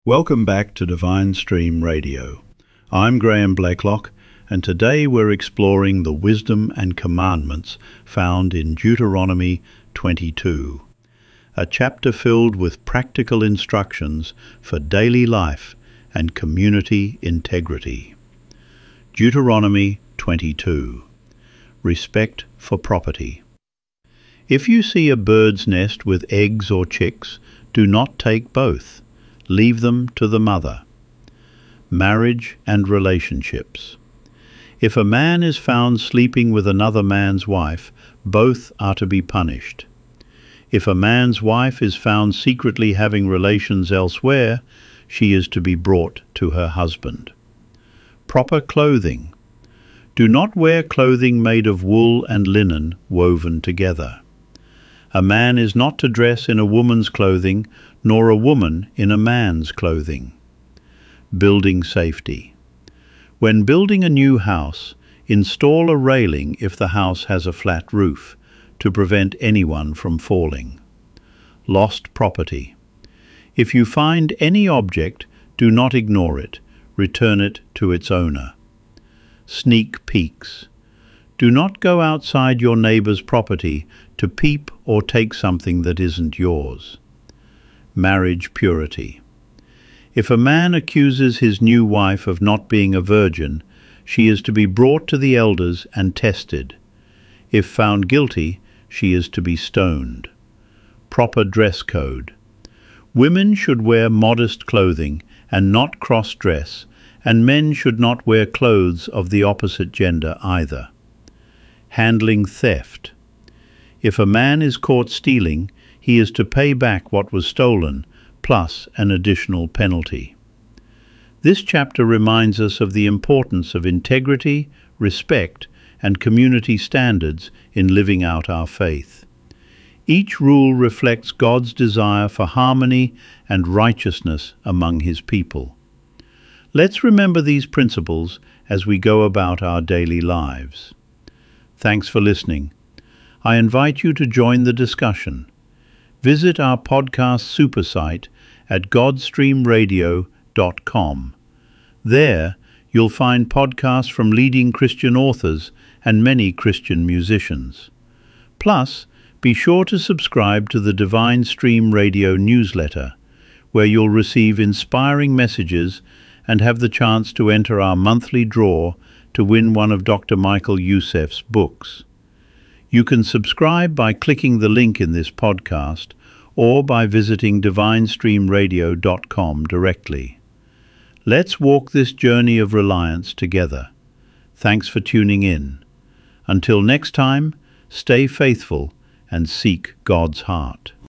Welcome back to Divine Stream Radio. I'm Graham Blakelock, and today we're exploring the wisdom and commandments found in Deuteronomy 22, a chapter filled with practical instructions for daily life and community integrity. Deuteronomy 22. Respect for property. If you see a bird's nest with eggs or chicks, do not take both. Leave them to the mother. Marriage and relationships. If a man is found sleeping with another man's wife, both are to be punished. If a man's wife is found secretly having relations elsewhere, she is to be brought to her husband. Proper clothing. Do not wear clothing made of wool and linen woven together. A man is not to dress in a woman's clothing, nor a woman in a man's clothing. Building safety. When building a new house, install a railing if the house has a flat roof, to prevent anyone from falling. Lost property. If you find any object, do not ignore it. Return it to its owner. Sneak peeks. Do not go outside your neighbor's property to peep or take something that isn't yours. Marriage purity. If a man accuses his new wife of not being a virgin, she is to be brought to the elders and tested. If found guilty, she is to be stoned. Proper dress code. Women should wear modest clothing and not cross-dress, and men should not wear clothes of the opposite gender either. Handling theft. If a man is caught stealing, he is to pay back what was stolen, plus an additional penalty. This chapter reminds us of the importance of integrity, respect, and community standards in living out our faith. Each rule reflects God's desire for harmony and righteousness among His people. Let's remember these principles as we go about our daily lives. Thanks for listening. I invite you to join the discussion. Visit our podcast super site at godstreamradio.com. There, you'll find podcasts from leading Christian authors and many Christian musicians. Plus, be sure to subscribe to the Divine Stream Radio newsletter, where you'll receive inspiring messages and have the chance to enter our monthly draw to win one of Dr. Michael Youssef's books. You can subscribe by clicking the link in this podcast or by visiting divinestreamradio.com directly. Let's walk this journey of reliance together. Thanks for tuning in. Until next time, stay faithful and seek God's heart.